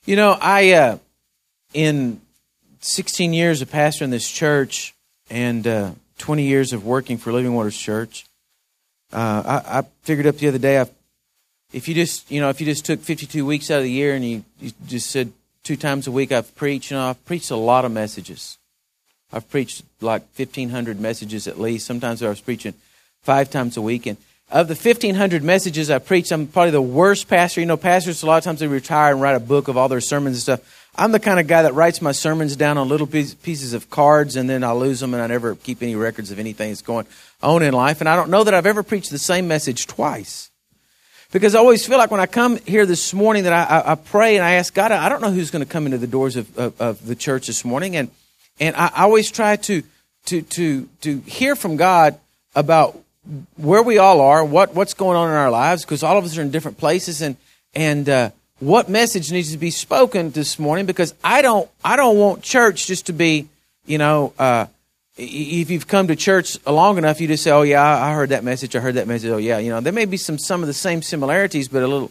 You know, I in 16 years of pastoring this church and 20 years of working for Living Waters Church, I figured up the other day, if you just took 52 weeks out of the year and you just said 2 times a week I've preached, I've preached a lot of messages. I've preached like 1,500 messages at least. Sometimes I was preaching 5 times a week. And of the 1,500 messages I preached, I'm probably the worst pastor. You know, pastors, a lot of times they retire and write a book of all their sermons and stuff. I'm the kind of guy that writes my sermons down on little pieces of cards, and then I lose them, and I never keep any records of anything that's going on in life. And I don't know that I've ever preached the same message twice. Because I always feel like when I come here this morning that I pray and I ask God, I don't know who's going to come into the doors of the church this morning. And I always try to hear from God about where we all are, what's going on in our lives, because all of us are in different places, and what message needs to be spoken this morning. Because I don't want church just to be, if you've come to church long enough, you just say, oh yeah, I heard that message, oh yeah, there may be some of the same similarities, but a little,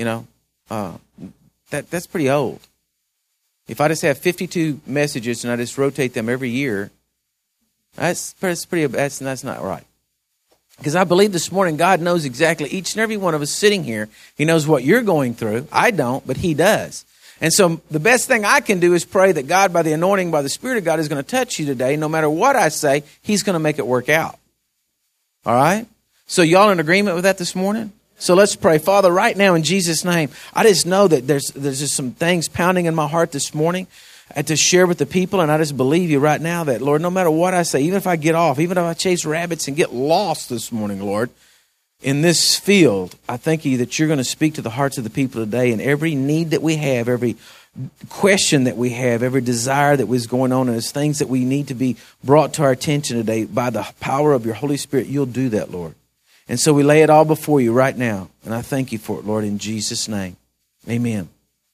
that's pretty old. If I just have 52 messages and I just rotate them every year, that's not right. Because I believe this morning God knows exactly each and every one of us sitting here. He knows what you're going through. I don't, but He does. And so the best thing I can do is pray that God, by the anointing, by the Spirit of God, is going to touch you today. No matter what I say, He's going to make it work out. All right? So y'all in agreement with that this morning? So let's pray. Father, right now in Jesus' name, I just know that there's just some things pounding in my heart this morning to share with the people. And I just believe you right now that, Lord, no matter what I say, even if I get off, even if I chase rabbits and get lost this morning, Lord, in this field, I thank you that you're going to speak to the hearts of the people today, and every need that we have, every question that we have, every desire that was going on, and there's things that we need to be brought to our attention today by the power of your Holy Spirit, you'll do that, Lord. And so we lay it all before you right now, and I thank you for it, Lord, in Jesus' name. Amen.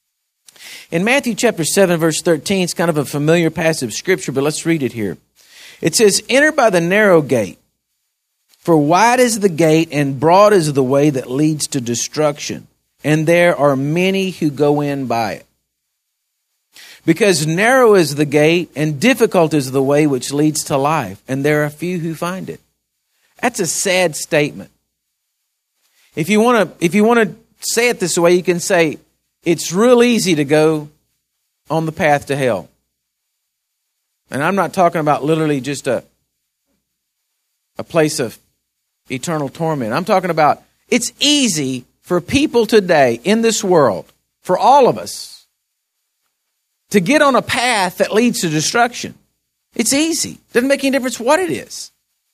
In Matthew chapter 7, verse 13, it's kind of a familiar passage of Scripture, but let's read it here. It says, "Enter by the narrow gate. For wide is the gate and broad is the way that leads to destruction, and there are many who go in by it. Because narrow is the gate and difficult is the way which leads to life, and there are few who find it." That's a sad statement. If you want to say it this way, you can say it's real easy to go on the path to hell. And I'm not talking about literally just a place of eternal torment. I'm talking about it's easy for people today in this world, for all of us, to get on a path that leads to destruction. It's easy. Doesn't make any difference what it is.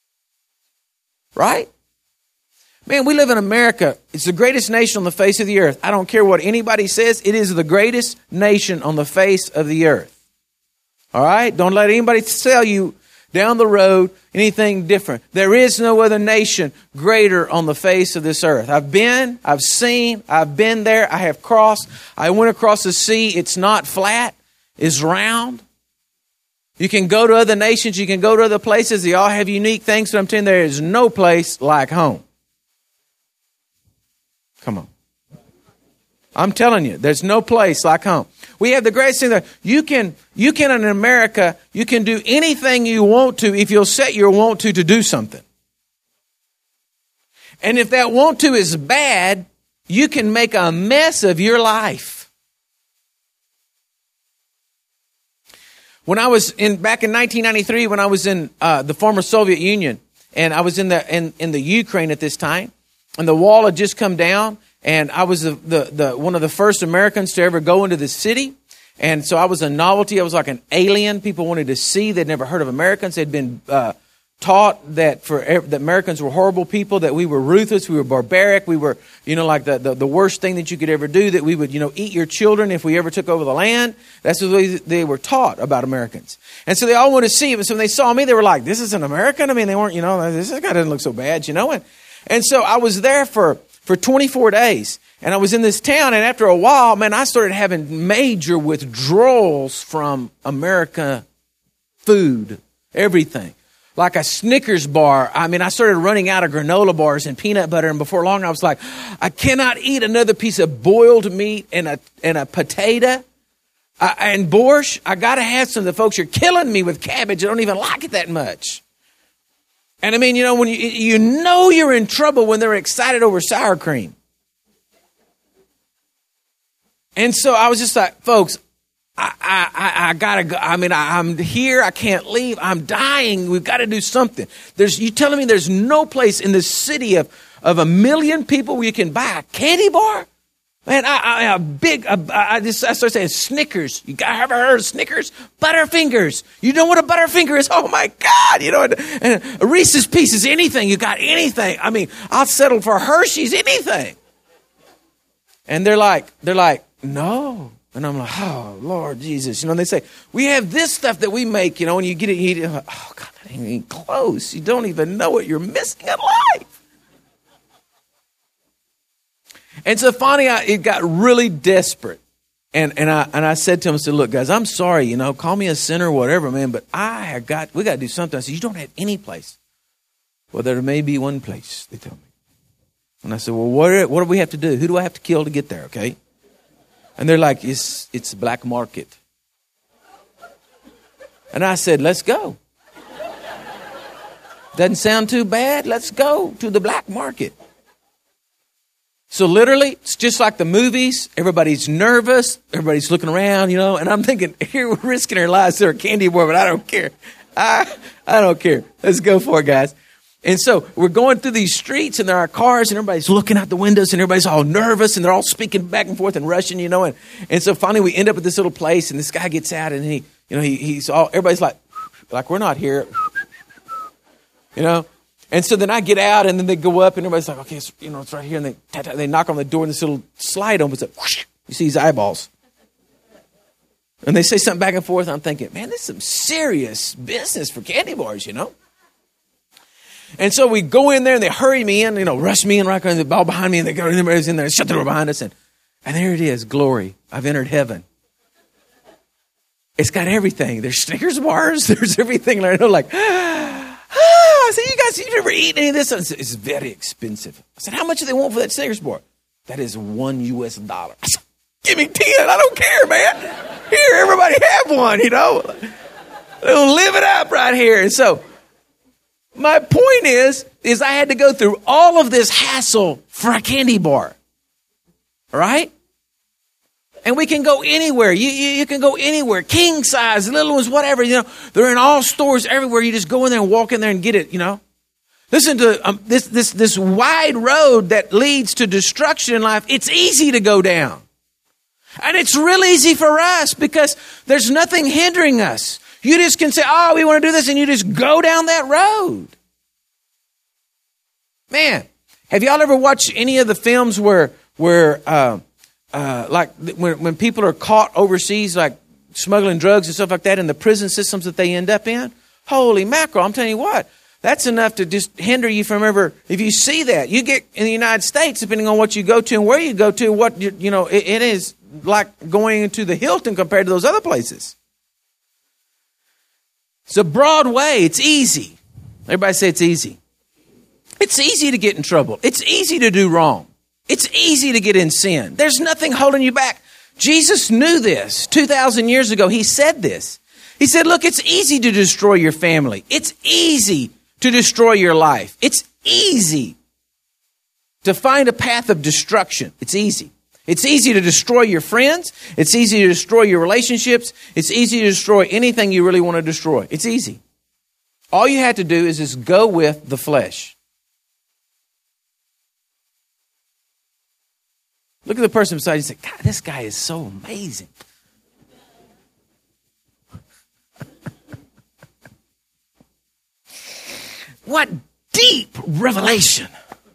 Right? Man, we live in America. It's the greatest nation on the face of the earth. I don't care what anybody says. It is the greatest nation on the face of the earth. All right? Don't let anybody tell you down the road anything different. There is no other nation greater on the face of this earth. I've been there. I have crossed. I went across the sea. It's not flat. It's round. You can go to other nations. You can go to other places. They all have unique things. But I'm telling you, there is no place like home. Come on. I'm telling you, there's no place like home. We have the greatest thing that you can in America, you can do anything you want to if you'll set your want to do something. And if that want to is bad, you can make a mess of your life. When I was back in 1993, when I was in the former Soviet Union, and I was in the Ukraine at this time, and the wall had just come down, and I was the one of the first Americans to ever go into the city. And so I was a novelty. I was like an alien. People wanted to see. They'd never heard of Americans. They'd been taught that that Americans were horrible people, that we were ruthless, we were barbaric, we were, like the worst thing that you could ever do, that we would, eat your children if we ever took over the land. That's the way they were taught about Americans. And so they all wanted to see it. So when they saw me, they were like, this is an American? I mean, they weren't, this guy doesn't look so bad, And so I was there for 24 days. And I was in this town, and after a while, man, I started having major withdrawals from America food, everything. Like a Snickers bar. I mean, I started running out of granola bars and peanut butter, and before long I was like, I cannot eat another piece of boiled meat and a potato And borscht, I got to have some. The folks, you're killing me with cabbage. I don't even like it that much. And I mean, when you know you're in trouble when they're excited over sour cream. And so I was just like, folks, I gotta go. I mean, I'm here. I can't leave. I'm dying. We've got to do something. You telling me there's no place in the city of 1 million people where you can buy a candy bar? Man, I started saying Snickers. You ever heard of Snickers? Butterfingers. You know what a Butterfinger is? Oh my God. And a Reese's Pieces, anything. You got anything. I mean, I'll settle for Hershey's, anything. And they're like, no. And I'm like, oh, Lord Jesus. And they say, we have this stuff that we make, and you get it, you eat it. Like, oh, God, that ain't even close. You don't even know what you're missing in life. And so finally, it got really desperate. And I said to him, I said, look, guys, I'm sorry, call me a sinner or whatever, man, but we got to do something. I said, you don't have any place. Well, there may be one place, they told me. And I said, well, what do we have to do? Who do I have to kill to get there, okay? And they're like, it's the black market. And I said, let's go. Doesn't sound too bad. Let's go to the black market. So literally, it's just like the movies. Everybody's nervous. Everybody's looking around, and I'm thinking, here we're risking our lives for a candy bar, but I don't care. I don't care. Let's go for it, guys. And so we're going through these streets, and there are cars, and everybody's looking out the windows, and everybody's all nervous, and they're all speaking back and forth and rushing, and so finally we end up at this little place, and this guy gets out, and he's all, everybody's like we're not here, And so then I get out, and then they go up, and everybody's like, okay, it's right here, and they knock on the door, and this little slide opens up. Whoosh, you see his eyeballs. And they say something back and forth, and I'm thinking, man, this is some serious business for candy bars, And so we go in there, and they hurry me in, rush me in right on the ball behind me, and they go, and everybody's in there, shut the door behind us, and there it is, glory. I've entered heaven. It's got everything. There's Snickers bars, there's everything. And I like, I said, you guys, you've never eaten any of this? It's very expensive. I said, how much do they want for that Snickers bar? That is $1 US. I said, give me 10. I don't care, man. Here, everybody have one, They'll live it up right here. And so my point is I had to go through all of this hassle for a candy bar. All right? And we can go anywhere. You can go anywhere. King size, little ones, whatever. They're in all stores everywhere. You just go in there and walk in there and get it, Listen to this wide road that leads to destruction in life. It's easy to go down. And it's real easy for us because there's nothing hindering us. You just can say, oh, we want to do this, and you just go down that road. Man, have y'all ever watched any of the films where like when people are caught overseas, like smuggling drugs and stuff like that, in the prison systems that they end up in? Holy mackerel, I'm telling you what, that's enough to just hinder you from ever, if you see that. You get in the United States, depending on what you go to and where you go to, it is like going into the Hilton compared to those other places. It's a broad way. It's easy. Everybody say it's easy. It's easy to get in trouble. It's easy to do wrong. It's easy to get in sin. There's nothing holding you back. Jesus knew this 2,000 years ago. He said this. He said, look, it's easy to destroy your family. It's easy to destroy your life. It's easy to find a path of destruction. It's easy. It's easy to destroy your friends. It's easy to destroy your relationships. It's easy to destroy anything you really want to destroy. It's easy. All you have to do is just go with the flesh. Look at the person beside you and say, God, this guy is so amazing. What deep revelation.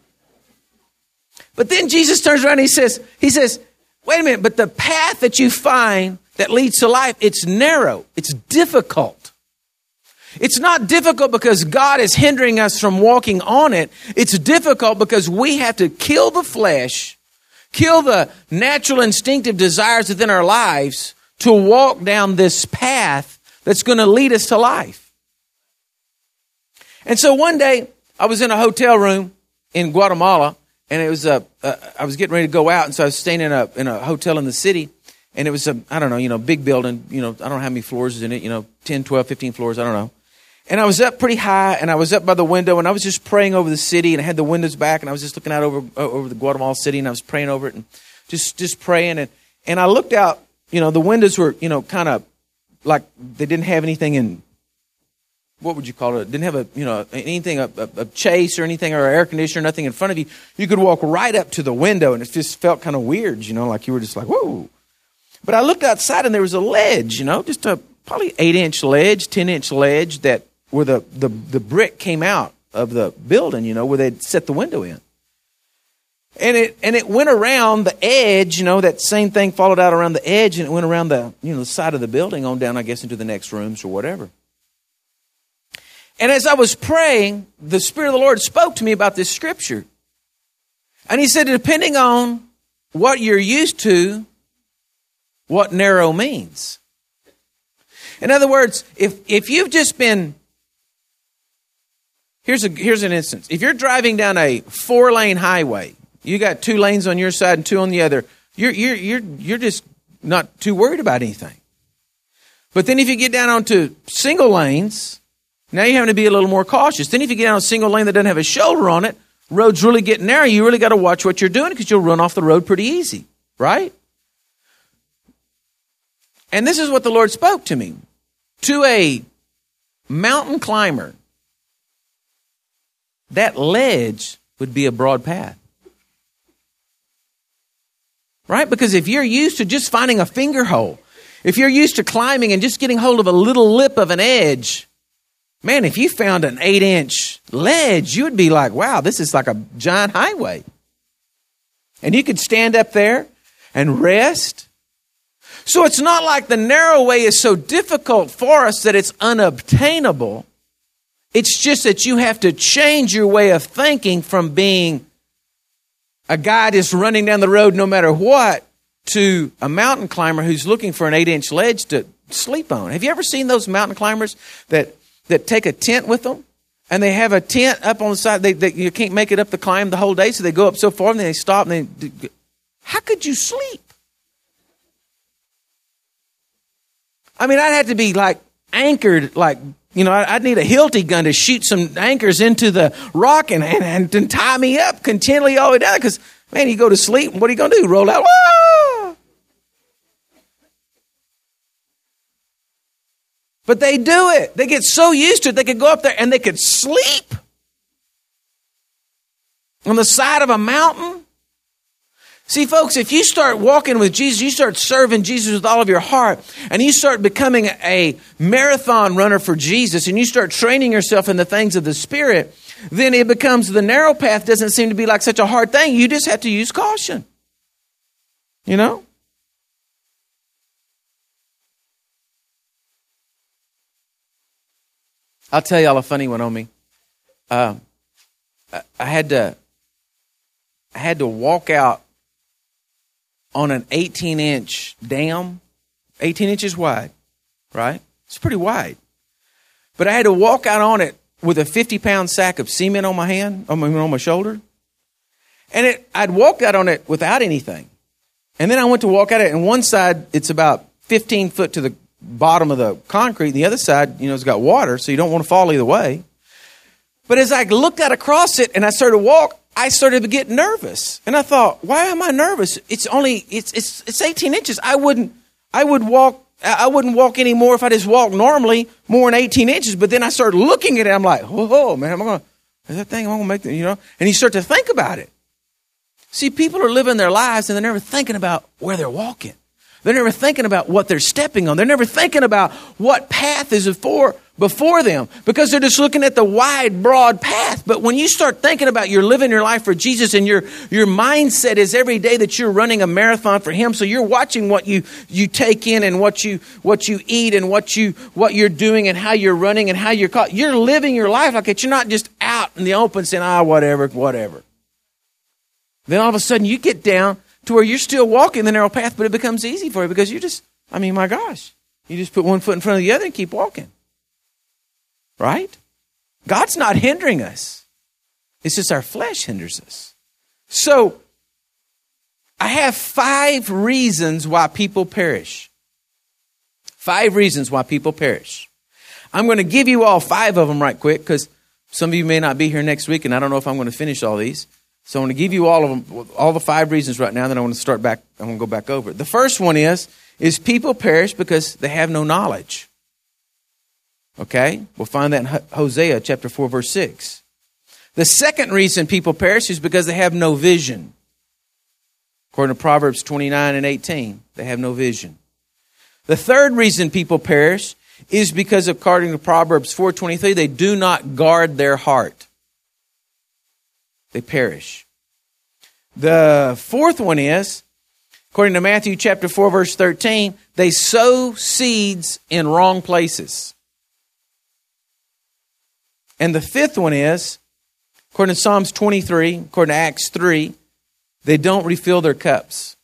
But then Jesus turns around and he says, wait a minute, but the path that you find that leads to life, it's narrow. It's difficult. It's not difficult because God is hindering us from walking on it. It's difficult because we have to kill the flesh, kill the natural instinctive desires within our lives to walk down this path that's going to lead us to life. And so one day I was in a hotel room in Guatemala, and it was I was getting ready to go out, and so I was staying in a hotel in the city, And it was I don't know, big building, I don't know how many floors is in it, 10, 12, 15 floors, I don't know. And I was up pretty high, and I was up by the window, and I was just praying over the city, and I had the windows back, and I was just looking out over the Guatemala city, and I was praying over it, and just praying. And I looked out, the windows were, kind of like they didn't have anything in, what would you call it? Didn't have anything, a chase or anything, or an air conditioner, nothing in front of you. You could walk right up to the window, and it just felt kind of weird, like you were just like, whoa. But I looked outside, and there was a ledge, just a probably 8-inch ledge, 10-inch ledge where the brick came out of the building, where they'd set the window in. And it went around the edge, that same thing followed out around the edge, and it went around the side of the building on down, I guess, into the next rooms or whatever. And as I was praying, the Spirit of the Lord spoke to me about this scripture. And he said, depending on what you're used to, what narrow means. In other words, if you've just been, here's an instance. If you're driving down a 4-lane highway, you got 2 lanes on your side and 2 on the other, you're just not too worried about anything. But then if you get down onto single lanes, now you're having to be a little more cautious. Then if you get on a single lane that doesn't have a shoulder on it, road's really getting narrow, you really got to watch what you're doing because you'll run off the road pretty easy, right? And this is what the Lord spoke to me. To a mountain climber, that ledge would be a broad path. Right? Because if you're used to just finding a finger hole, if you're used to climbing and just getting hold of a little lip of an edge, man, if you found an 8-inch ledge, you would be like, wow, this is like a giant highway. And you could stand up there and rest. So it's not like the narrow way is so difficult for us that it's unobtainable. It's just that you have to change your way of thinking from being a guy just running down the road no matter what to a mountain climber who's looking for an 8-inch ledge to sleep on. Have you ever seen those mountain climbers that take a tent with them? And they have a tent up on the side. You can't make it up the climb the whole day, so they go up so far and then they stop. And how could you sleep? I mean, I'd have to be like anchored, like, I'd need a Hilti gun to shoot some anchors into the rock and tie me up continually all the way down. Because, man, you go to sleep, what are you going to do? Roll out? Whoa! But they do it. They get so used to it, they could go up there and they could sleep on the side of a mountain. See, folks, if you start walking with Jesus, you start serving Jesus with all of your heart, and you start becoming a marathon runner for Jesus, and you start training yourself in the things of the Spirit, then it becomes the narrow path doesn't seem to be like such a hard thing. You just have to use caution. I'll tell y'all a funny one on me. I had to walk out on an 18-inch dam, 18 inches wide, right? It's pretty wide. But I had to walk out on it with a 50-pound sack of cement on my hand, on my shoulder. And I'd walked out on it without anything. And then I went to walk out it, and one side, it's about 15 foot to the bottom of the concrete. And the other side, it's got water, so you don't want to fall either way. But as I looked out across it and I started to walk, I started to get nervous. And I thought, why am I nervous? It's 18 inches. I wouldn't walk anymore if I just walked normally more than 18 inches. But then I started looking at it. I'm like, oh man, is that thing, I'm going to make that, And you start to think about it. See, people are living their lives and they're never thinking about where they're walking. They're never thinking about what they're stepping on. They're never thinking about what path is before them because they're just looking at the wide, broad path. But when you start thinking about you're living your life for Jesus and your mindset is every day that you're running a marathon for Him, so you're watching what you take in and what you eat and what you're doing and how you're running and how you're caught. You're living your life like it. You're not just out in the open saying, whatever. Then all of a sudden you get down to where you're still walking the narrow path, but it becomes easy for you because my gosh, you just put one foot in front of the other and keep walking. Right? God's not hindering us. It's just our flesh hinders us. So I have 5 reasons why people perish. 5 reasons why people perish. I'm going to give you all 5 of them right quick because some of you may not be here next week, and I don't know if I'm going to finish all these. So I'm going to give you all of them, all the 5 reasons right now. Then I want to start back. I want to go back over it. The first one is people perish because they have no knowledge. Okay, we'll find that in Hosea chapter 4, verse 6. The second reason people perish is because they have no vision. According to Proverbs 29 and 18, they have no vision. The third reason people perish is because, according to Proverbs 4:23, they do not guard their heart. They perish. The fourth one is, according to Matthew chapter 4, verse 13, they sow seeds in wrong places. And the fifth one is, according to Psalms 23, according to Acts 3, they don't refill their cups.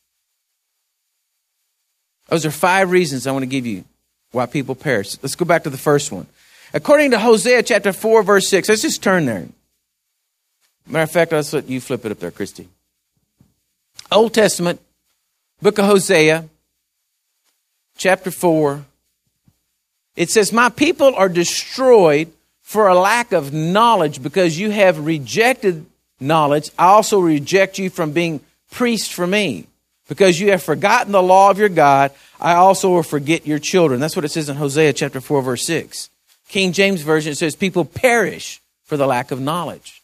Those are 5 reasons I want to give you why people perish. Let's go back to the first one. According to Hosea chapter 4, verse 6, let's just turn there. Matter of fact, let's let you flip it up there, Christy. Old Testament, book of Hosea, chapter 4. It says, my people are destroyed for a lack of knowledge because you have rejected knowledge. I also reject you from being priest for me. Because you have forgotten the law of your God, I also will forget your children. That's what it says in Hosea chapter 4, verse 6. King James Version, it says, people perish for the lack of knowledge.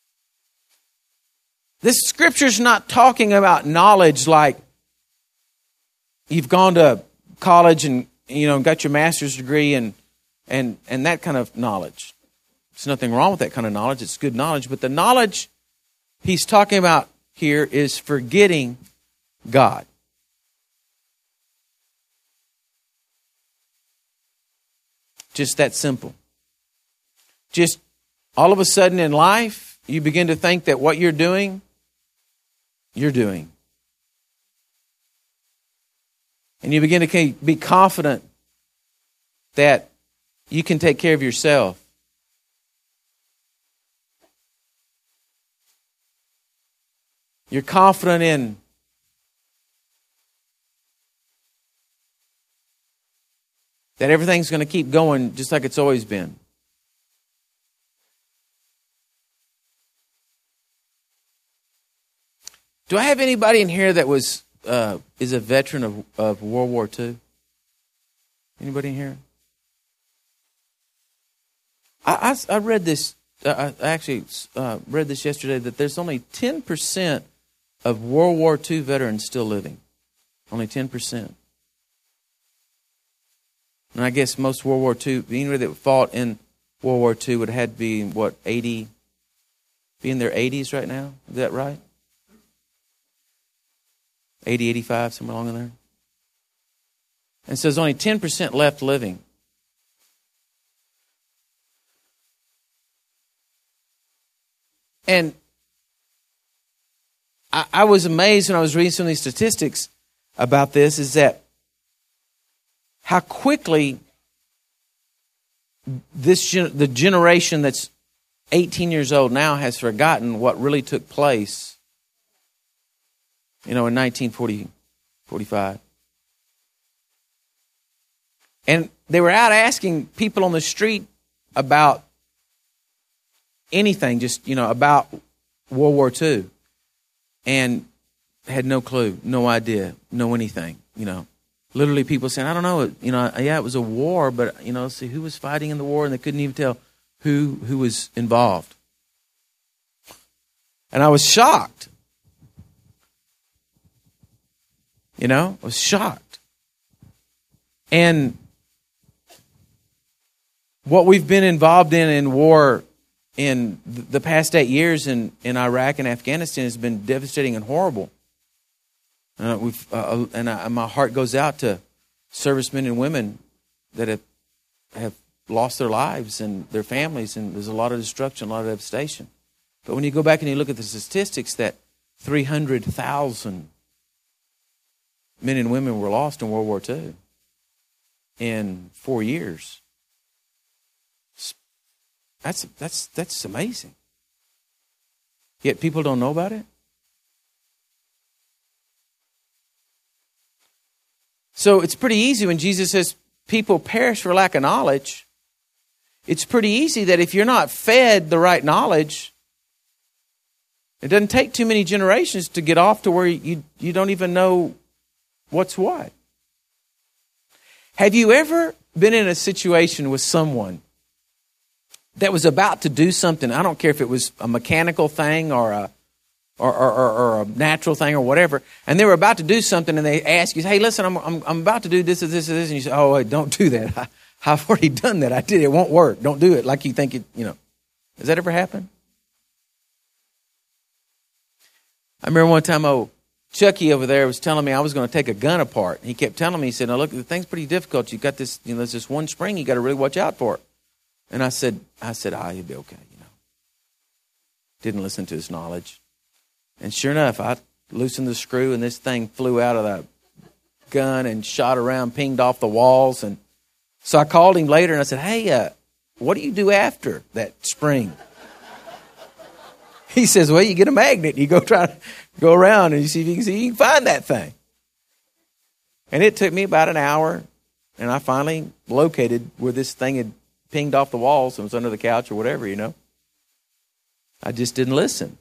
This scripture's not talking about knowledge like you've gone to college and got your master's degree and that kind of knowledge. There's nothing wrong with that kind of knowledge. It's good knowledge. But the knowledge he's talking about here is forgetting God. Just that simple. Just all of a sudden in life, you begin to think that what you're doing. And you begin to be confident that you can take care of yourself. You're confident in that everything's going to keep going just like it's always been. Do I have anybody in here that is a veteran of World War II? Anybody in here? I read this. I actually read this yesterday that there's only 10% of World War II veterans still living. Only 10%. And I guess most World War II, anybody that fought in World War II would have had to be, 80, be in their 80s right now? Is that right? 80, 85, somewhere along in there. And so there's only 10% left living. And I was amazed when I was reading some of these statistics about this, is that how quickly the generation that's 18 years old now has forgotten what really took place, in 1940, 45. And they were out asking people on the street about anything, just, about World War II. And had no clue, no idea, no anything, Literally people saying, I don't know, yeah, it was a war, but, see who was fighting in the war, and they couldn't even tell who was involved. And I was shocked. I was shocked. And what we've been involved in war in the past 8 years in Iraq and Afghanistan has been devastating and horrible. My heart goes out to servicemen and women that have lost their lives and their families, and there's a lot of destruction, a lot of devastation. But when you go back and you look at the statistics, that 300,000 men and women were lost in World War II in 4 years. That's amazing. Yet people don't know about it. So it's pretty easy when Jesus says people perish for lack of knowledge. It's pretty easy that if you're not fed the right knowledge, it doesn't take too many generations to get off to where you don't even know what's what. Have you ever been in a situation with someone that was about to do something? I don't care if it was a mechanical thing or a natural thing or whatever, and they were about to do something, and they ask you, "Hey, listen, I'm about to do this, and you say, "Oh, wait, don't do that. I've already done that. I did it. It won't work. Don't do it like you think it. Has that ever happened? I remember one time, Chucky over there was telling me I was going to take a gun apart. He kept telling me, he said, "Now look, the thing's pretty difficult. You got this, there's this one spring you got to really watch out for it." And I said, "You'll be okay." Didn't listen to his knowledge. And sure enough, I loosened the screw and this thing flew out of the gun and shot around, pinged off the walls. And so I called him later and I said, "Hey, what do you do after that spring?" He says, "Well, you get a magnet. You go around and you see if you can find that thing." And it took me about an hour, and I finally located where this thing had pinged off the walls and was under the couch or whatever, I just didn't listen.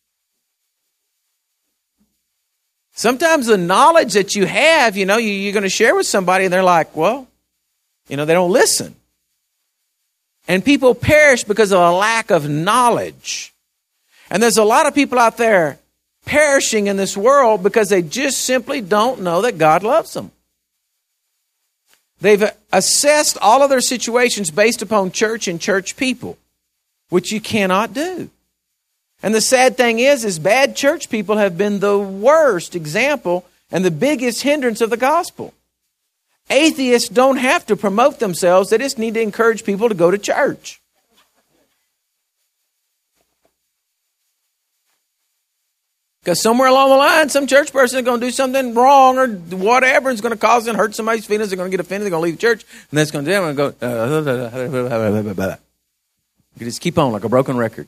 Sometimes the knowledge that you have, you're going to share with somebody, and they're like, well, they don't listen. And people perish because of a lack of knowledge. And there's a lot of people out there perishing in this world because they just simply don't know that God loves them. They've assessed all of their situations based upon church and church people, which you cannot do. And the sad thing is bad church people have been the worst example and the biggest hindrance of the gospel. Atheists don't have to promote themselves. They just need to encourage people to go to church. Because somewhere along the line, some church person is going to do something wrong or whatever. It's going to cause and hurt somebody's feelings. They're going to get offended. They're going to leave the church. And that's going to do them and go, you just keep on like a broken record.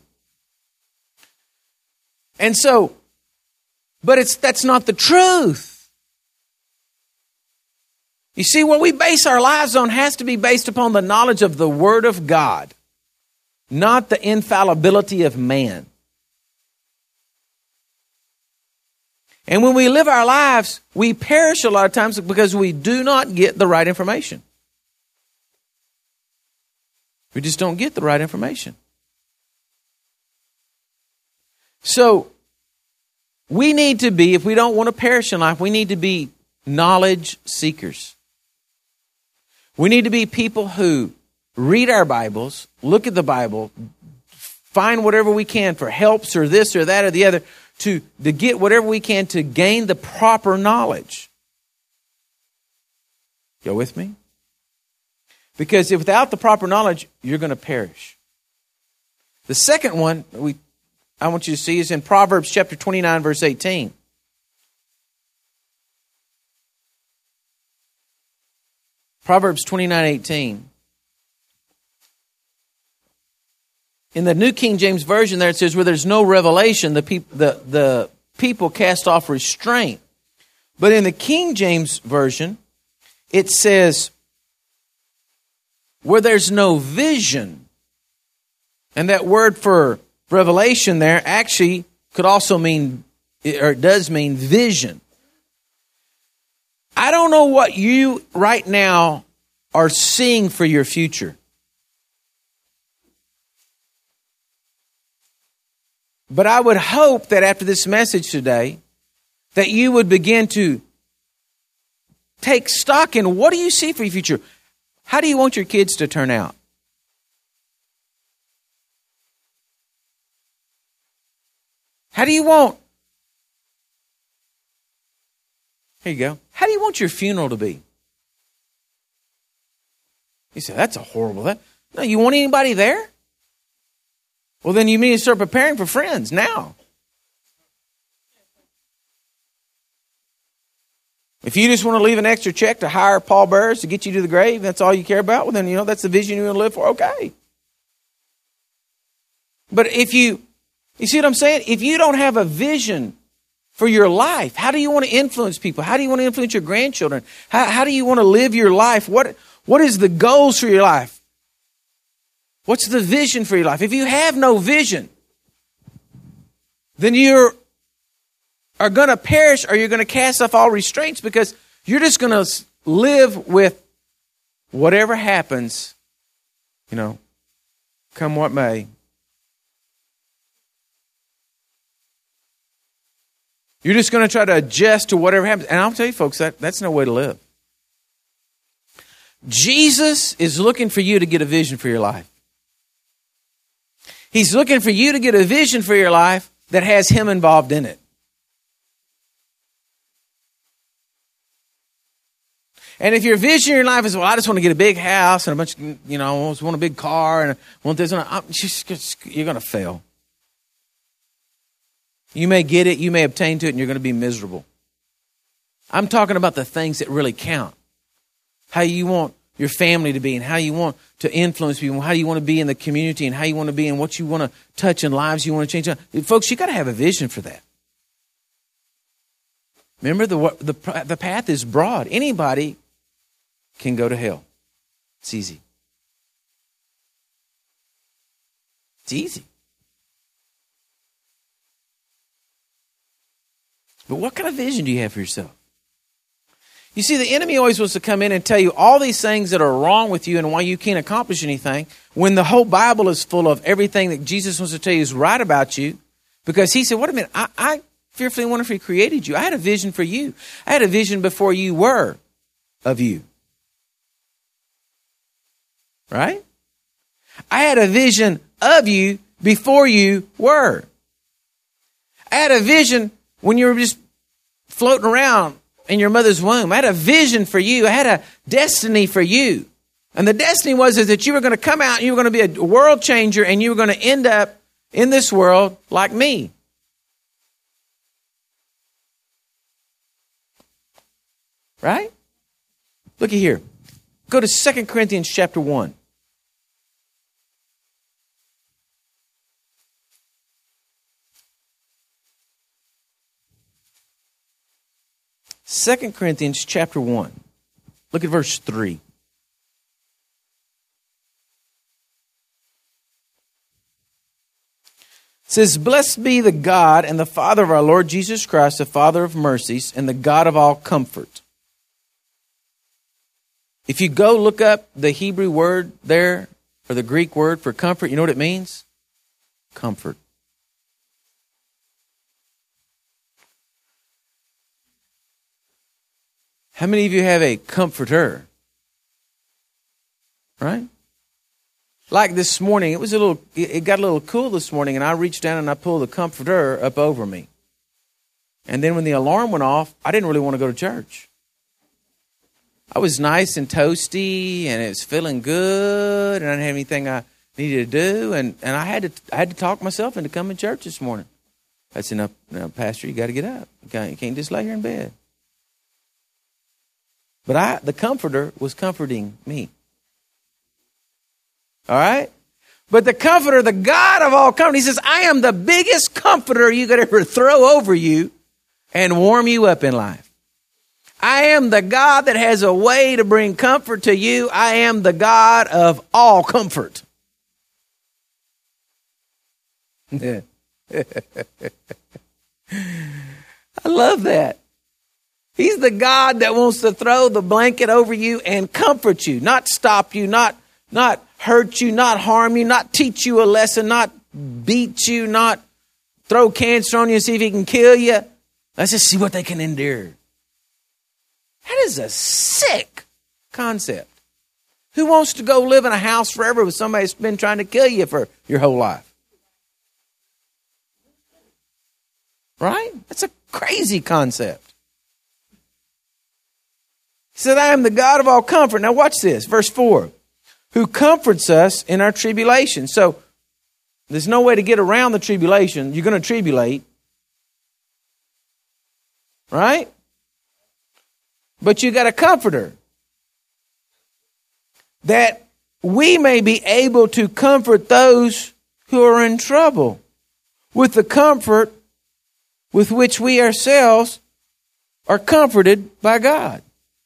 And so, but that's not the truth. You see, what we base our lives on has to be based upon the knowledge of the Word of God, not the infallibility of man. And when we live our lives, we perish a lot of times because we do not get the right information. We just don't get the right information. So, we need to be, if we don't want to perish in life, we need to be knowledge seekers. We need to be people who read our Bibles, look at the Bible, find whatever we can for helps or this or that or the other, to get whatever we can to gain the proper knowledge. You with me? Because if without the proper knowledge, you're going to perish. The second one I want you to see is in Proverbs chapter 29, verse 18. Proverbs 29:18. In the New King James Version there it says, where there's no revelation, the people cast off restraint. But in the King James Version, it says, where there's no vision. And that word for revelation there actually could also mean, or it does mean vision. I don't know what you right now are seeing for your future. But I would hope that after this message today, that you would begin to take stock in what do you see for your future? How do you want your kids to turn out? How do you want? Here you go. How do you want your funeral to be? You say, that's a horrible. No, you want anybody there? Well, then you need to start preparing for friends now. If you just want to leave an extra check to hire pallbearers to get you to the grave, that's all you care about, well, then, that's the vision you want to live for, okay. But if you see what I'm saying? If you don't have a vision for your life? How do you want to influence people? How do you want to influence your grandchildren? How do you want to live your life? What is the goals for your life? What's the vision for your life? If you have no vision, then you are going to perish, or you're going to cast off all restraints, because you're just going to live with whatever happens, come what may. You're just going to try to adjust to whatever happens. And I'll tell you, folks, that's no way to live. Jesus is looking for you to get a vision for your life. He's looking for you to get a vision for your life that has Him involved in it. And if your vision in your life is, well, I just want to get a big house and a bunch of, I just want a big car and I want this, you're going to fail. You may get it, you may obtain to it, and you're going to be miserable. I'm talking about the things that really count. How you want your family to be, and how you want to influence people, how you want to be in the community, and how you want to be, and what you want to touch in lives you want to change. Folks, you got to have a vision for that. Remember, the path is broad. Anybody can go to hell. It's easy. It's easy. But what kind of vision do you have for yourself? You see, the enemy always wants to come in and tell you all these things that are wrong with you and why you can't accomplish anything, when the whole Bible is full of everything that Jesus wants to tell you is right about you. Because He said, wait a minute, I fearfully and wonderfully created you. I had a vision for you. I had a vision before you were of you. Right? I had a vision of you before you were. I had a vision when you were just floating around in your mother's womb. I had a vision for you. I had a destiny for you. And the destiny was that you were going to come out and you were going to be a world changer, and you were going to end up in this world like me. Right? Looky here. Go to 2 Corinthians chapter 1. Second Corinthians chapter 1. Look at verse 3. It says, "Blessed be the God and the Father of our Lord Jesus Christ, the Father of mercies, and the God of all comfort." If you go look up the Hebrew word there, or the Greek word for comfort, you know what it means? Comfort. How many of you have a comforter? Right? Like this morning, it got a little cool this morning, and I reached down and I pulled the comforter up over me. And then when the alarm went off, I didn't really want to go to church. I was nice and toasty, and it was feeling good, and I didn't have anything I needed to do, and I had to talk myself into coming to church this morning. I said, "No, Pastor, you got to get up. You can't just lay here in bed." But the comforter was comforting me. All right? But the comforter, the God of all comfort, He says, I am the biggest comforter you could ever throw over you and warm you up in life. I am the God that has a way to bring comfort to you. I am the God of all comfort. I love that. He's the God that wants to throw the blanket over you and comfort you, not stop you, not hurt you, not harm you, not teach you a lesson, not beat you, not throw cancer on you and see if He can kill you. Let's just see what they can endure. That is a sick concept. Who wants to go live in a house forever with somebody that's been trying to kill you for your whole life? Right? That's a crazy concept. He said, I am the God of all comfort. Now watch this, verse 4. Who comforts us in our tribulation. So there's no way to get around the tribulation. You're going to tribulate. Right? But you got a comforter. That we may be able to comfort those who are in trouble with the comfort with which we ourselves are comforted by God.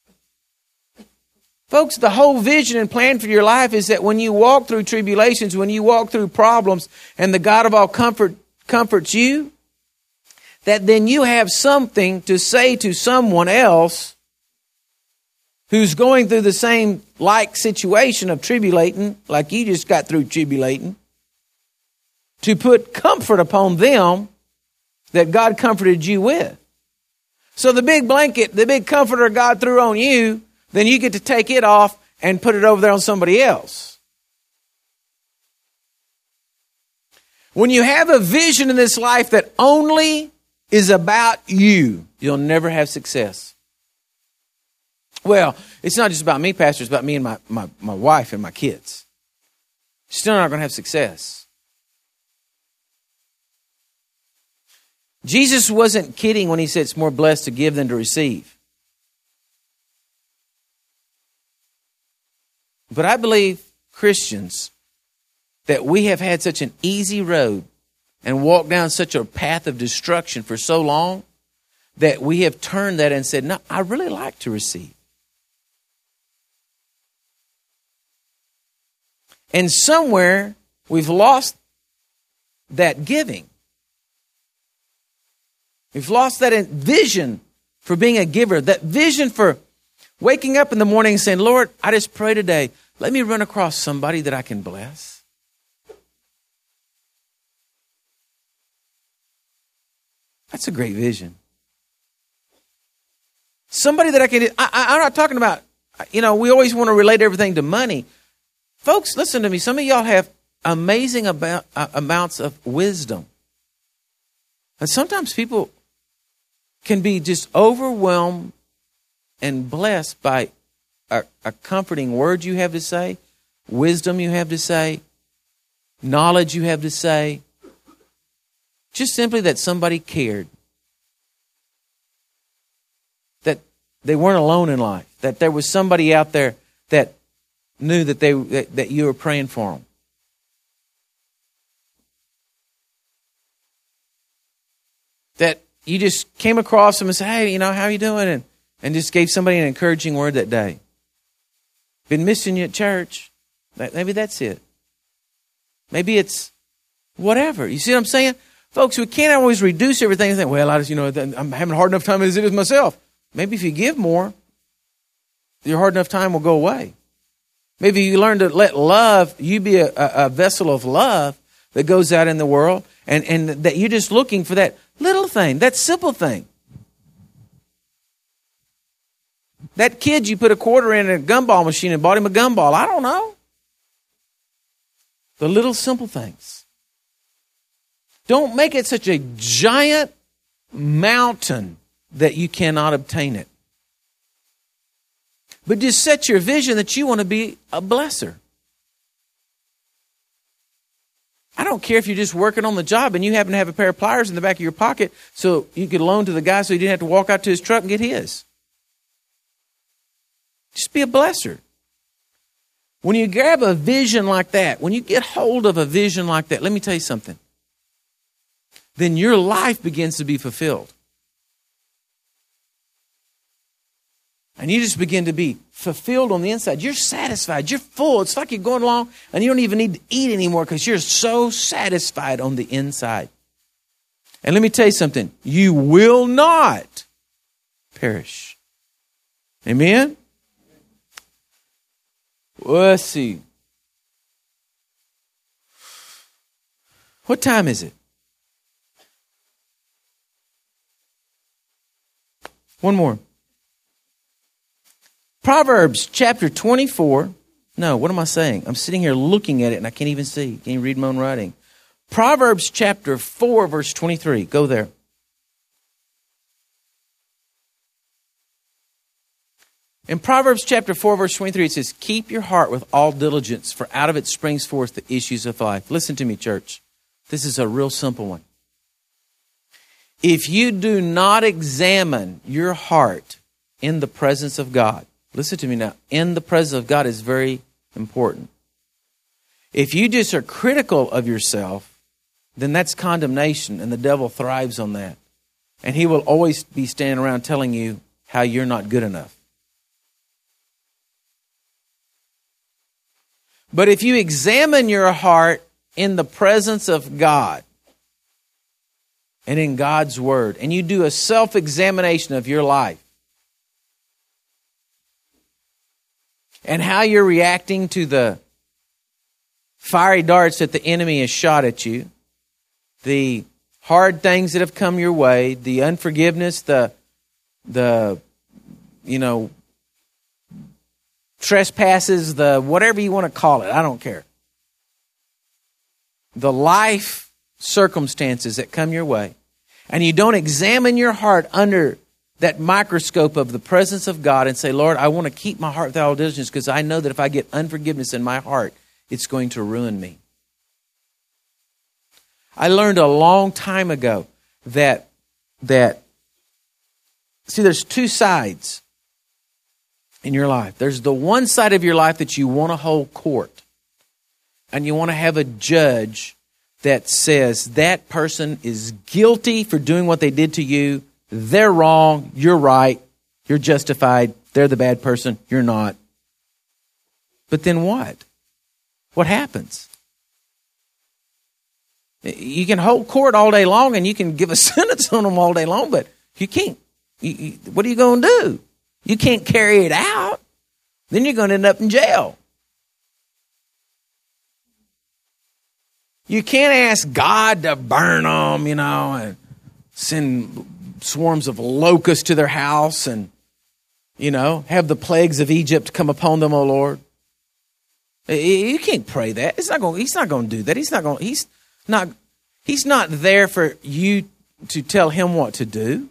Folks, the whole vision and plan for your life is that when you walk through tribulations, when you walk through problems, and the God of all comfort comforts you, that then you have something to say to someone else who's going through the same like situation of tribulating, like you just got through tribulating, to put comfort upon them that God comforted you with. So the big blanket, the big comforter God threw on you, then you get to take it off and put it over there on somebody else. When you have a vision in this life that only is about you, you'll never have success. Well, it's not just about me, Pastor. It's about me and my wife and my kids. Still not going to have success. Jesus wasn't kidding when he said it's more blessed to give than to receive. But I believe, Christians, that we have had such an easy road and walked down such a path of destruction for so long that we have turned that and said, no, I really like to receive. And somewhere we've lost that giving. We've lost that vision for being a giver, that vision for waking up in the morning and saying, Lord, I just pray today, let me run across somebody that I can bless. That's a great vision. Somebody that I can, I'm not talking about, we always want to relate everything to money. Folks, listen to me. Some of y'all have amazing amounts of wisdom. And sometimes people can be just overwhelmed and blessed by a comforting word you have to say, wisdom you have to say, knowledge you have to say. Just simply that somebody cared. That they weren't alone in life. That there was somebody out there that knew that you were praying for them. That you just came across them and said, hey, how are you doing? And just gave somebody an encouraging word that day. Been missing you at church. Maybe that's it. Maybe it's whatever. You see what I'm saying? Folks, we can't always reduce everything and think, well, I'm having a hard enough time as it is myself. Maybe if you give more, your hard enough time will go away. Maybe you learn to let love, you be a vessel of love that goes out in the world, and that you're just looking for that little thing, that simple thing. That kid you put a quarter in a gumball machine and bought him a gumball. I don't know. The little simple things. Don't make it such a giant mountain that you cannot obtain it. But just set your vision that you want to be a blesser. I don't care if you're just working on the job and you happen to have a pair of pliers in the back of your pocket so you could loan to the guy so he didn't have to walk out to his truck and get his. Just be a blesser. When you grab a vision like that, when you get hold of a vision like that, let me tell you something. Then your life begins to be fulfilled. And you just begin to be fulfilled on the inside. You're satisfied. You're full. It's like you're going along and you don't even need to eat anymore because you're so satisfied on the inside. And let me tell you something. You will not perish. Amen? Well, let's see. What time is it? One more. Proverbs chapter 24. No, what am I saying? I'm sitting here looking at it and I can't even see. Can't even read my own writing. Proverbs chapter 4, verse 23. Go there. In Proverbs chapter 4, verse 23, it says, keep your heart with all diligence, for out of it springs forth the issues of life. Listen to me, church. This is a real simple one. If you do not examine your heart in the presence of God, listen to me now, in the presence of God is very important. If you just are critical of yourself, then that's condemnation, and the devil thrives on that. And he will always be standing around telling you how you're not good enough. But if you examine your heart in the presence of God and in God's Word, and you do a self-examination of your life and how you're reacting to the fiery darts that the enemy has shot at you, the hard things that have come your way, the unforgiveness, the trespasses, the whatever you want to call it, I don't care. The life circumstances that come your way, and you don't examine your heart under that microscope of the presence of God and say, Lord, I want to keep my heart without all diligence because I know that if I get unforgiveness in my heart, it's going to ruin me. I learned a long time ago that see, there's two sides in your life. There's the one side of your life that you want to hold court, and you want to have a judge that says that person is guilty for doing what they did to you. They're wrong. You're right. You're justified. They're the bad person. You're not. But then what? What happens? You can hold court all day long and you can give a sentence on them all day long, but you can't. What are you going to do? You can't carry it out. Then you're going to end up in jail. You can't ask God to burn them, and send swarms of locusts to their house and, have the plagues of Egypt come upon them, O Lord. You can't pray that. He's not going to do that. He's not there for you to tell him what to do.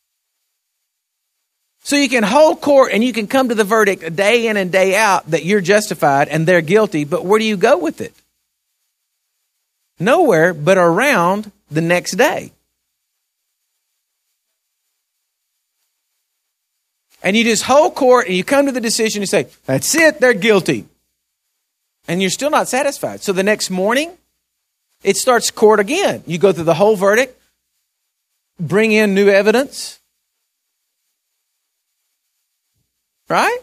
So you can hold court and you can come to the verdict day in and day out that you're justified and they're guilty, but where do you go with it? Nowhere but around the next day. And you just hold court and you come to the decision and say, that's it, they're guilty. And you're still not satisfied. So the next morning, it starts court again. You go through the whole verdict, bring in new evidence. Right?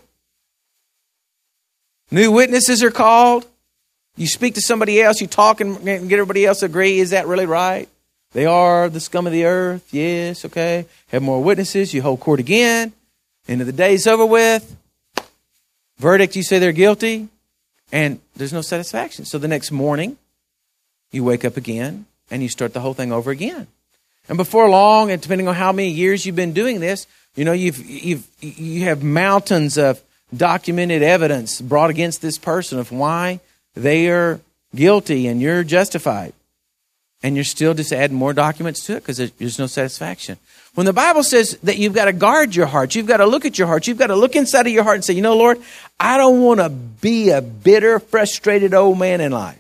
New witnesses are called. You speak to somebody else, you talk and get everybody else to agree. Is that really right? They are the scum of the earth. Yes, okay. Have more witnesses. You hold court again. End of the day's over with. Verdict, you say they're guilty. And there's no satisfaction. So the next morning, you wake up again and you start the whole thing over again. And before long, and depending on how many years you've been doing this, you have mountains of documented evidence brought against this person of why they are guilty and you're justified. And you're still just adding more documents to it because there's no satisfaction. When the Bible says that you've got to guard your heart, you've got to look at your heart, you've got to look inside of your heart and say, Lord, I don't want to be a bitter, frustrated old man in life.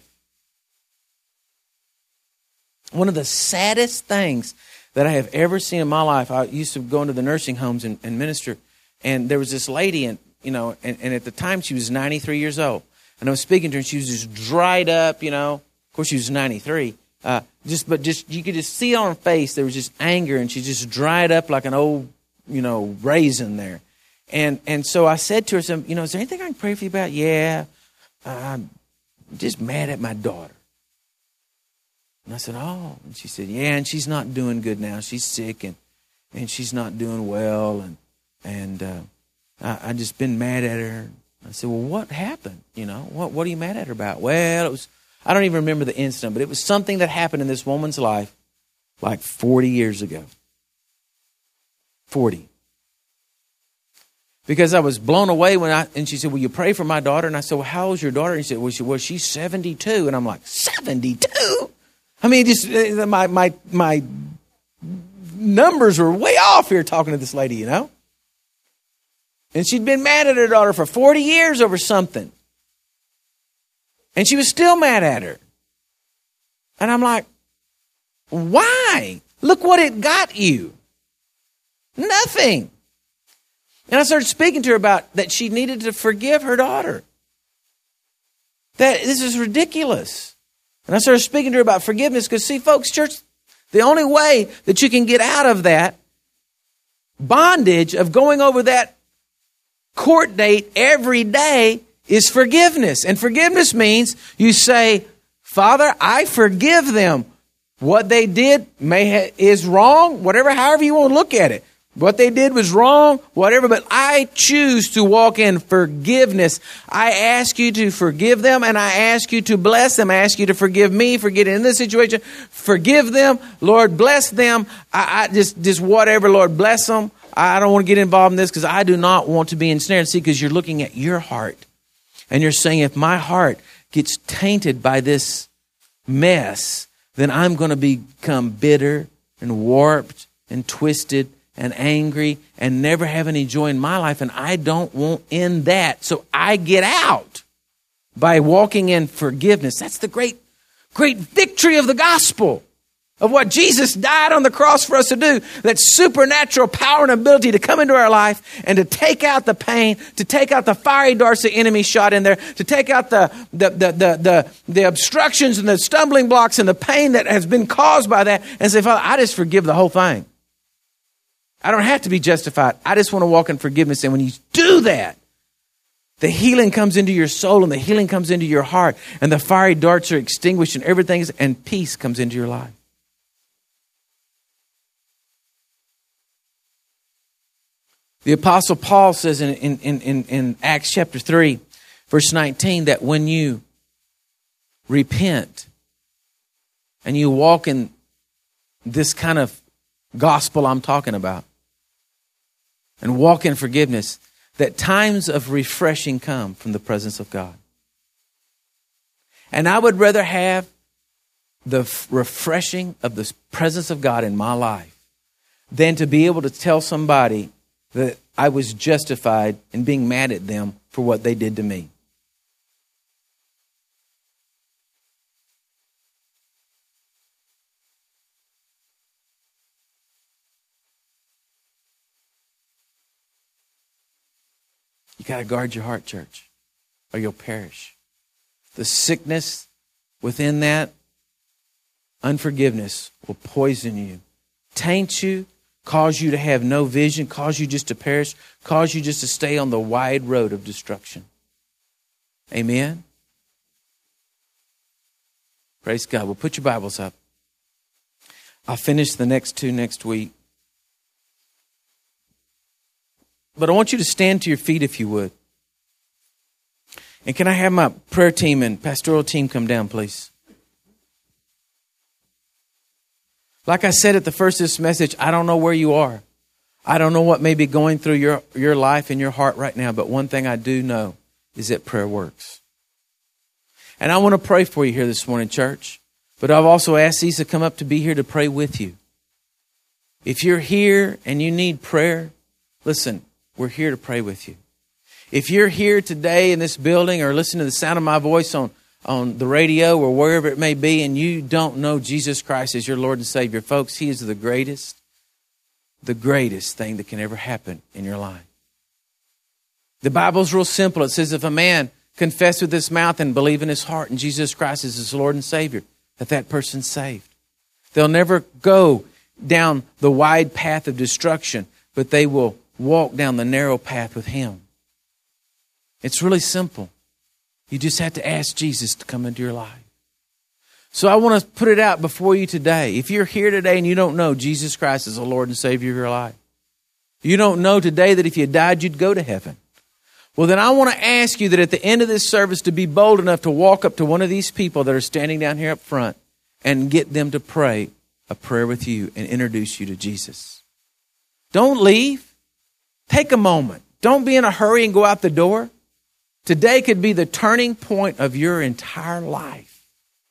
One of the saddest things that I have ever seen in my life, I used to go into the nursing homes and minister, and there was this lady, and at the time she was 93 years old. And I was speaking to her, and she was just dried up, Of course, she was 93. But you could just see on her face there was just anger, and she just dried up like an old, raisin there. And so I said to her, is there anything I can pray for you about? Yeah, I'm just mad at my daughter. And I said, oh. And she said, yeah, and she's not doing good now. She's sick, and she's not doing well, and I just been mad at her. I said, well, what happened? What are you mad at her about? Well, it was, I don't even remember the incident, but it was something that happened in this woman's life like 40 years ago. 40. Because I was blown away and she said, will you pray for my daughter? And I said, well, how old's your daughter? And she said, well, she's 72. And I'm like, 72? I mean, just my numbers were way off here talking to this lady, And she'd been mad at her daughter for 40 years over something. And she was still mad at her. And I'm like, why? Look what it got you. Nothing. And I started speaking to her about that she needed to forgive her daughter. That this is ridiculous. And I started speaking to her about forgiveness because, see, folks, church, The only way that you can get out of that bondage of going over that court date every day is forgiveness. And forgiveness means you say, Father, I forgive them. What they did is wrong, however you want to look at it. What they did was wrong, whatever, but I choose to walk in forgiveness. I ask you to forgive them, and I ask you to bless them. I ask you to forgive me for getting in this situation. Forgive them. Lord, bless them. I just whatever, Lord, bless them. I don't want to get involved in this because I do not want to be ensnared. See, because you're looking at your heart, and you're saying, if my heart gets tainted by this mess, then I'm going to become bitter and warped and twisted and angry and never have any joy in my life. And I don't want in that. So I get out by walking in forgiveness. That's the great victory of the gospel, of what Jesus died on the cross for us to do. That supernatural power and ability to come into our life and to take out the pain, to take out the fiery darts the enemy shot in there, to take out the obstructions and the stumbling blocks and the pain that has been caused by that, and say, Father, I just forgive the whole thing. I don't have to be justified. I just want to walk in forgiveness. And when you do that, the healing comes into your soul and the healing comes into your heart, and the fiery darts are extinguished and everything, and peace comes into your life. The Apostle Paul says in Acts chapter 3, verse 19, that when you repent and you walk in this kind of gospel I'm talking about, and walk in forgiveness, that times of refreshing come from the presence of God. And I would rather have the refreshing of the presence of God in my life than to be able to tell somebody that I was justified in being mad at them for what they did to me. You got to guard your heart, church, or you'll perish. The sickness within that unforgiveness will poison you, taint you, cause you to have no vision, cause you just to perish, cause you just to stay on the wide road of destruction. Amen? Praise God. Well, put your Bibles up. I'll finish the next two next week. But I want you to stand to your feet if you would. And can I have my prayer team and pastoral team come down, please? Like I said at the first of this message, I don't know where you are. I don't know what may be going through your life and your heart right now. But one thing I do know is that prayer works. And I want to pray for you here this morning, church. But I've also asked these to come up to be here to pray with you. If you're here and you need prayer, listen, we're here to pray with you. If you're here today in this building or listen to the sound of my voice on the radio or wherever it may be, and you don't know Jesus Christ as your Lord and Savior, folks, He is the greatest thing that can ever happen in your life. The Bible's real simple. It says if a man confess with his mouth and believe in his heart in Jesus Christ as his Lord and Savior, that person's saved. They'll never go down the wide path of destruction, but they will walk down the narrow path with Him. It's really simple. You just have to ask Jesus to come into your life. So I want to put it out before you today. If you're here today and you don't know Jesus Christ as the Lord and Savior of your life, you don't know today that if you died, you'd go to heaven. Well, then I want to ask you that at the end of this service to be bold enough to walk up to one of these people that are standing down here up front and get them to pray a prayer with you and introduce you to Jesus. Don't leave. Take a moment. Don't be in a hurry and go out the door. Today could be the turning point of your entire life.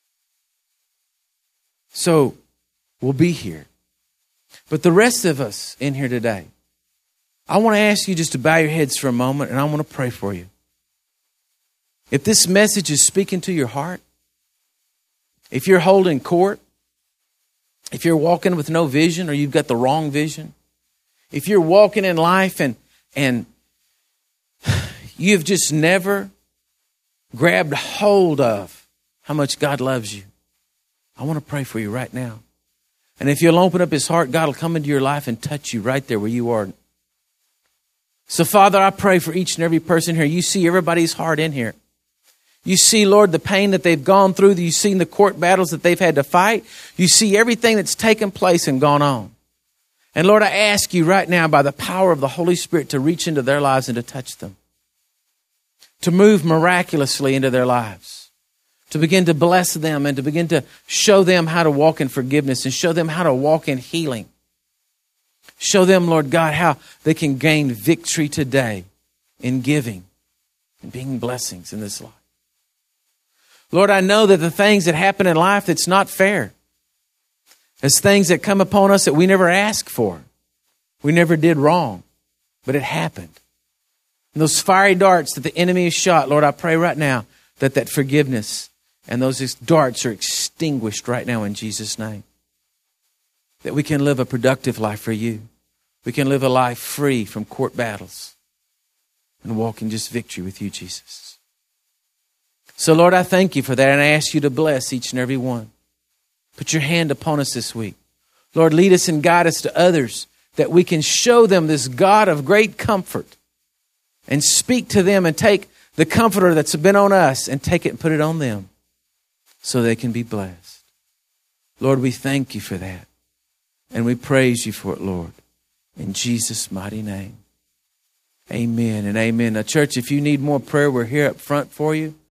So we'll be here. But the rest of us in here today, I want to ask you just to bow your heads for a moment, and I want to pray for you. If this message is speaking to your heart, if you're holding court, if you're walking with no vision or you've got the wrong vision, if you're walking in life and you've just never grabbed hold of how much God loves you, I want to pray for you right now. And if you'll open up His heart, God will come into your life and touch you right there where you are. So, Father, I pray for each and every person here. You see everybody's heart in here. You see, Lord, the pain that they've gone through. You've seen the court battles that they've had to fight. You see everything that's taken place and gone on. And Lord, I ask you right now by the power of the Holy Spirit to reach into their lives and to touch them. To move miraculously into their lives. To begin to bless them and to begin to show them how to walk in forgiveness and show them how to walk in healing. Show them, Lord God, how they can gain victory today in giving and being blessings in this life. Lord, I know that the things that happen in life that's not fair. There's things that come upon us that we never asked for. We never did wrong, but it happened. And those fiery darts that the enemy has shot, Lord, I pray right now that forgiveness and those darts are extinguished right now in Jesus' name. That we can live a productive life for you. We can live a life free from court battles and walk in just victory with you, Jesus. So, Lord, I thank you for that, and I ask you to bless each and every one. Put your hand upon us this week. Lord, lead us and guide us to others that we can show them this God of great comfort and speak to them and take the comforter that's been on us and take it and put it on them so they can be blessed. Lord, we thank you for that, and we praise you for it, Lord. In Jesus' mighty name. Amen and amen. Now, church, if you need more prayer, we're here up front for you.